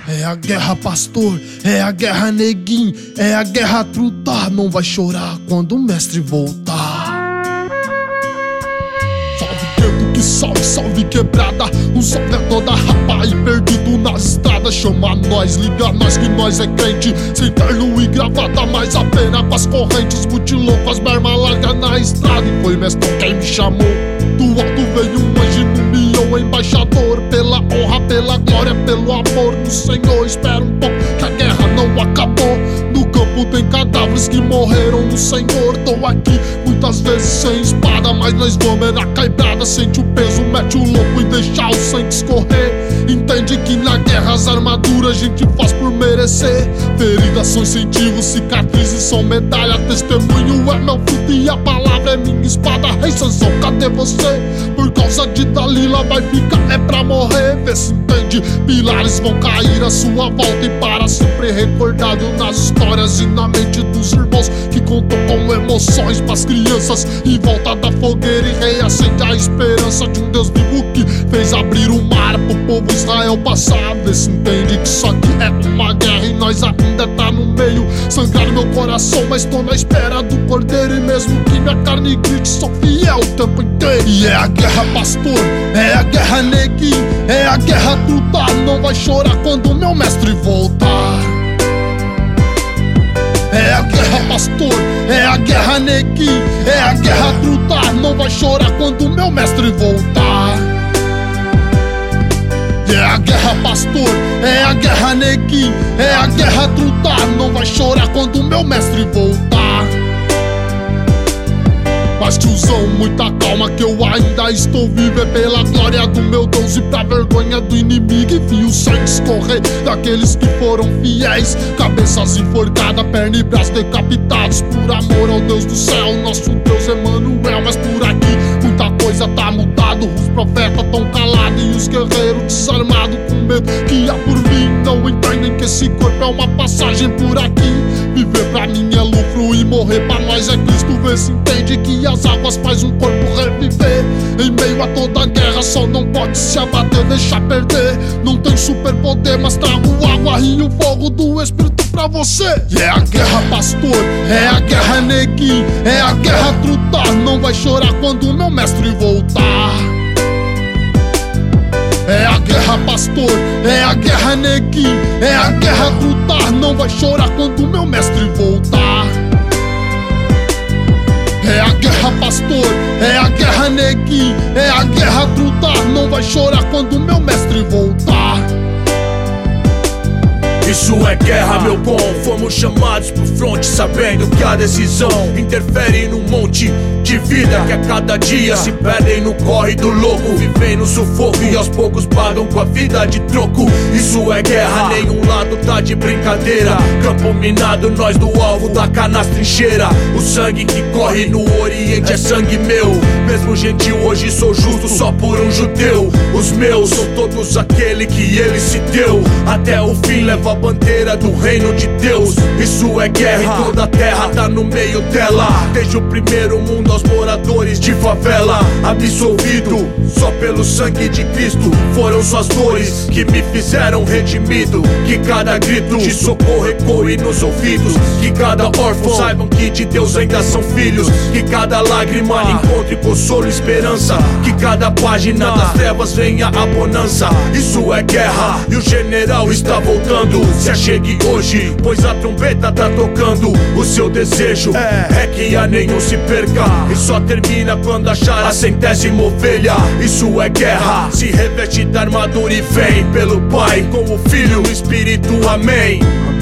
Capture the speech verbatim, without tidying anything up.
É a guerra, pastor, é a guerra, neguinho, é a guerra, truta. Não vai chorar quando o mestre voltar. Salve gueto, que salve, salve quebrada. Um salve a toda rapa e perdido nas estradas. Chama nós, liga nós que nós é crente. Sem terno e gravata, mais a pena com as correntes. Mutilou com as bermas largas na estrada. E foi mestre quem me chamou. Do alto veio um anjo e nomeou embaixador. Pela honra, pela glória, pelo amor do Senhor. Espera um pouco que a guerra não acabou. No campo tem cadáveres que morreram no Senhor. Tô aqui muitas vezes sem espada, mas nós vamos é na quebrada. Sente o peso, mete o louco e deixa o sangue escorrer. Entende que na guerra as armaduras a gente faz por merecer. Feridas são incentivos, cicatrizes são medalha. Testemunho é meu fruto e a palavra é minha espada. Rei Sansão, cadê você? Por causa de Dalila vai ficar é pra morrer. Vê se entende, pilares vão cair à sua volta. E para sempre recordado nas histórias e na mente dos irmãos que contam com emoções pras crianças em volta da fogueira. E reacende a esperança de um Deus vivo que fez abrir o mar pro povo Israel passar. Vê se entende que isso aqui é uma guerra e nós ainda tá no meio. Sangrar meu coração, mas tô na espera do cordeiro. E mesmo que minha carne grite, sou fiel o tempo inteiro. E é a guerra, pastor, é a guerra, neguinho, é a guerra, truta. Não vai chorar quando meu mestre voltar. É a guerra, pastor, é a guerra, neguinho, é a guerra, truta. Não vai chorar quando meu mestre voltar. É a guerra, pastor, é a guerra, neguinho, é a guerra, truta. Não vai chorar quando meu mestre voltar. Mas tiozão, muita calma que eu ainda estou vivo. É pela glória do meu Deus e pra vergonha do inimigo. E vi o sangue escorrer daqueles que foram fiéis. Cabeças enforcadas, perna e braços decapitados. Por amor ao Deus do céu, nosso Deus Emanuel. Mas por aqui muita coisa tá mudado. Os profetas tão calados e os guerreiros desarmados, com medo que há por vir. Não entendem que esse corpo é uma passagem por aqui. Viver pra mim é lucro e morrer pra nós é Cristo. Vê se entende que as águas faz um corpo reviver. Em meio a toda guerra só não pode se abater, deixar perder. Não tem superpoder, mas trago água e o fogo do Espírito pra você. E é a guerra, pastor, é a guerra, neguinho, é a guerra, truta. Não vai chorar quando meu mestre voltar. É a guerra, pastor, é a guerra, neguinho, é a guerra, truta. Não vai chorar quando meu mestre voltar. É a guerra, pastor, é a guerra, neguinho, é a guerra, truta. Não vai chorar quando meu mestre voltar. Isso é guerra, meu bom. Fomos chamados pro fronte, sabendo que a decisão interfere num monte de vida que a cada dia se perdem no corre do louco. Vivem no sufoco e aos poucos pagam com a vida de troco. Isso é guerra, nenhum lado tá de brincadeira. Campo minado, nós do alvo da nas trincheira. O sangue que corre no Oriente é sangue meu. Mesmo gentil, hoje sou justo só por um judeu. Os meus são todos aquele que ele se deu. Até o fim leva a bandeira do reino de Deus. Isso é guerra e toda a terra tá no meio dela. Desde o primeiro mundo aos moradores de favela. Absolvido só pelo sangue de Cristo. Foram suas dores que me fizeram redimido. Que cada grito de socorro ecoe nos ouvidos. Que cada órfão saibam que de Deus ainda são filhos. Que cada lágrima encontre consolo e esperança. Que cada página das trevas venha a bonança. Isso é guerra e o general está voltando. Se achegue hoje, pois a trombeta tá tocando. O seu desejo é que a nenhum se perca. E só termina quando achar a centésima ovelha. Isso é guerra, se reveste da armadura e vem pelo Pai, com o Filho, no Espírito, amém.